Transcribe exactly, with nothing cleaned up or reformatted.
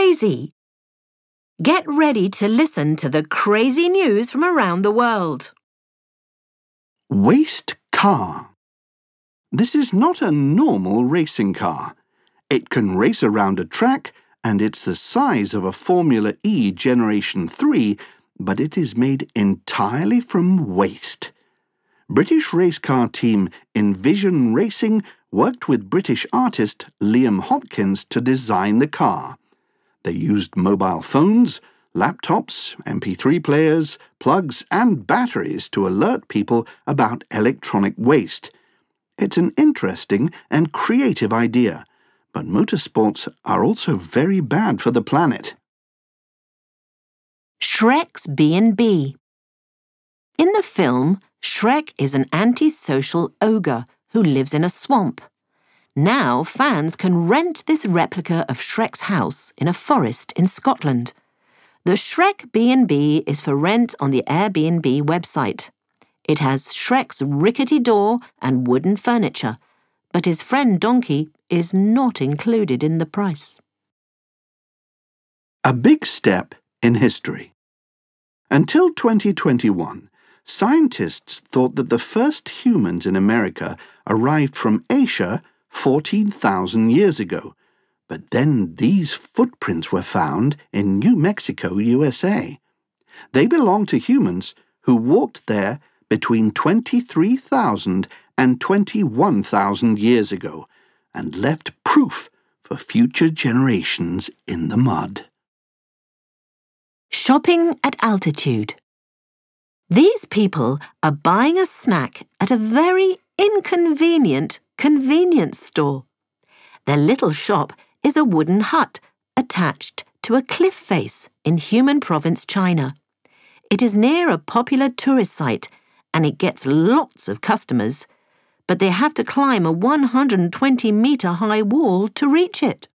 crazy. Get ready to listen to the crazy news from around the world. Waste car. This is not a normal racing car. It can race around a track and it's the size of a Formula E Generation three, but it is made entirely from waste. British race car team Envision Racing worked with British artist Liam Hopkins to design the car. They used mobile phones, laptops, M P three players, plugs and batteries to alert people about electronic waste. It's an interesting and creative idea, but motorsports are also very bad for the planet. Shrek's B and B. In the film, Shrek is an antisocial ogre who lives in a swamp. Now fans can rent this replica of Shrek's house in a forest in Scotland. The Shrek B and B is for rent on the Airbnb website. It has Shrek's rickety door and wooden furniture, but his friend Donkey is not included in the price. A big step in history. Until twenty twenty-one, scientists thought that the first humans in America arrived from Asia fourteen thousand years ago, but then these footprints were found in New Mexico, U S A. They belong to humans who walked there between twenty-three thousand and twenty-one thousand years ago and left proof for future generations in the mud. Shopping at altitude. These people are buying a snack at a very inconvenient convenience store. Their little shop is a wooden hut attached to a cliff face in Human Province, China. It is near a popular tourist site and it gets lots of customers, but they have to climb a one hundred twenty metre high wall to reach it.